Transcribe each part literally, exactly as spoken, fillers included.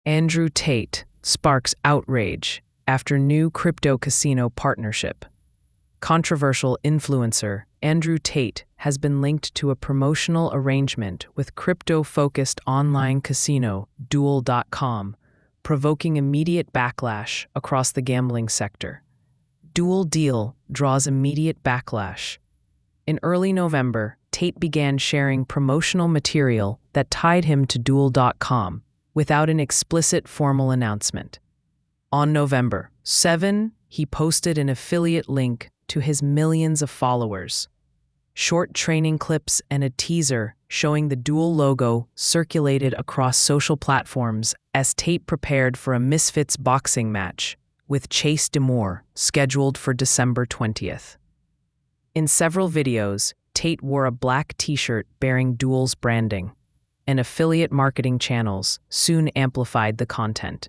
Andrew Tate sparks outrage after new crypto casino partnership. Controversial influencer Andrew Tate has been linked to a promotional arrangement with crypto-focused online casino Duel dot com, provoking immediate backlash across the gambling sector. Duel deal draws immediate backlash. In early November, Tate began sharing promotional material that tied him to Duel dot com without an explicit formal announcement. On November seventh, he posted an affiliate link to his millions of followers. Short training clips and a teaser showing the Duel logo circulated across social platforms as Tate prepared for a Misfits boxing match with Chase Demore scheduled for December twentieth. In several videos, Tate wore a black t-shirt bearing Duel's branding, and affiliate marketing channels soon amplified the content.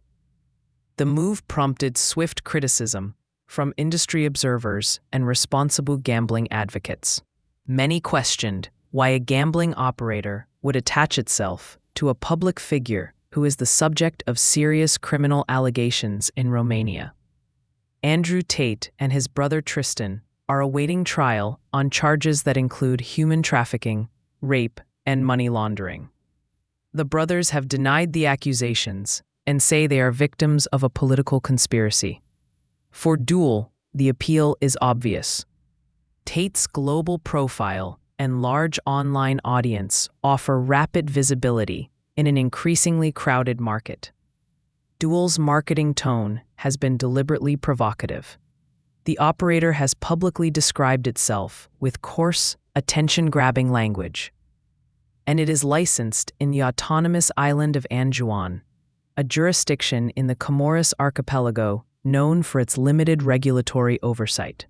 The move prompted swift criticism from industry observers and responsible gambling advocates. Many questioned why a gambling operator would attach itself to a public figure who is the subject of serious criminal allegations in Romania. Andrew Tate and his brother Tristan are awaiting trial on charges that include human trafficking, rape, and money laundering. The brothers have denied the accusations and say they are victims of a political conspiracy. For Duel, the appeal is obvious. Tate's global profile and large online audience offer rapid visibility in an increasingly crowded market. Duel's marketing tone has been deliberately provocative. The operator has publicly described itself with coarse, attention-grabbing language. And it is licensed in the autonomous island of Anjouan, a jurisdiction in the Comoros archipelago known for its limited regulatory oversight.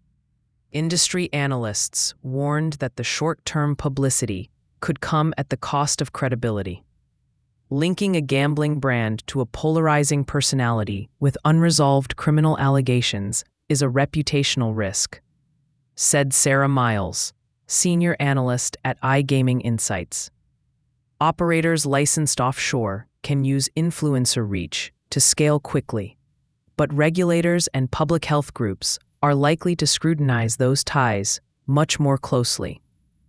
Industry analysts warned that the short-term publicity could come at the cost of credibility. Linking a gambling brand to a polarizing personality with unresolved criminal allegations is a reputational risk, said Sarah Miles, senior analyst at iGaming Insights. Operators licensed offshore can use influencer reach to scale quickly, but regulators and public health groups are likely to scrutinize those ties much more closely.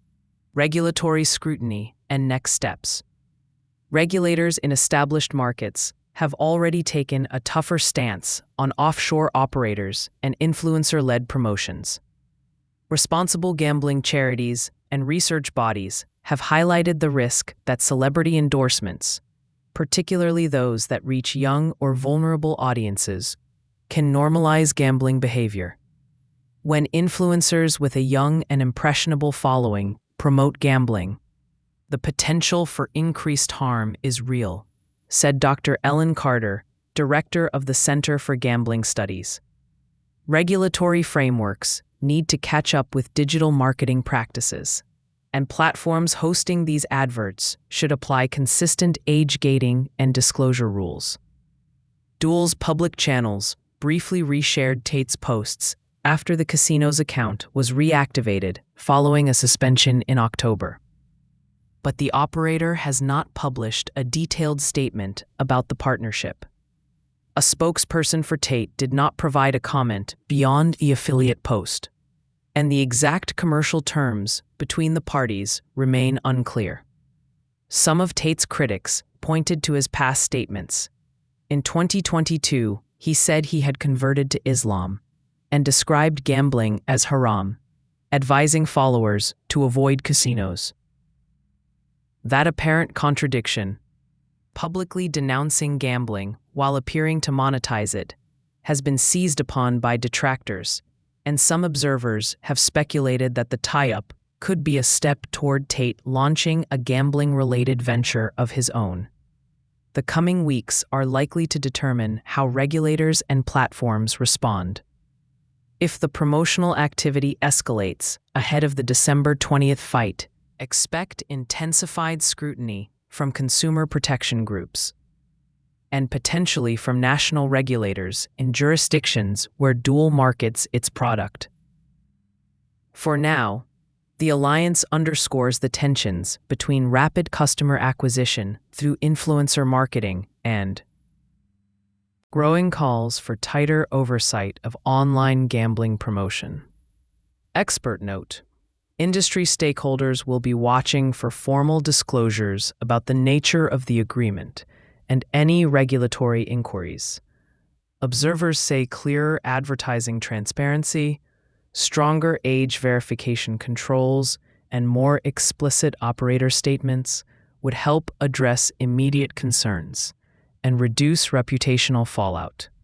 Regulatory scrutiny and next steps. Regulators in established markets have already taken a tougher stance on offshore operators and influencer-led promotions. Responsible gambling charities and research bodies have highlighted the risk that celebrity endorsements, particularly those that reach young or vulnerable audiences, can normalize gambling behavior. When influencers with a young and impressionable following promote gambling, the potential for increased harm is real, said Doctor Ellen Carter, director of the Center for Gambling Studies. Regulatory frameworks need to catch up with digital marketing practices, and platforms hosting these adverts should apply consistent age gating and disclosure rules. Duel's public channels briefly reshared Tate's posts after the casino's account was reactivated following a suspension in October. But the operator has not published a detailed statement about the partnership. A spokesperson for Tate did not provide a comment beyond the affiliate post, and the exact commercial terms between the parties remain unclear. Some of Tate's critics pointed to his past statements. In twenty twenty-two, he said he had converted to Islam and described gambling as haram, advising followers to avoid casinos. That apparent contradiction, publicly denouncing gambling while appearing to monetize it, has been seized upon by detractors, and some observers have speculated that the tie-up could be a step toward Tate launching a gambling-related venture of his own. The coming weeks are likely to determine how regulators and platforms respond. If the promotional activity escalates ahead of the December twentieth fight, expect intensified scrutiny from consumer protection groups and potentially from national regulators in jurisdictions where Duel markets its product. For now, The alliance underscores the tensions between rapid customer acquisition through influencer marketing and growing calls for tighter oversight of online gambling promotion. Expert note: industry stakeholders will be watching for formal disclosures about the nature of the agreement and any regulatory inquiries. Observers say clearer advertising transparency, stronger age verification controls, and more explicit operator statements would help address immediate concerns and reduce reputational fallout.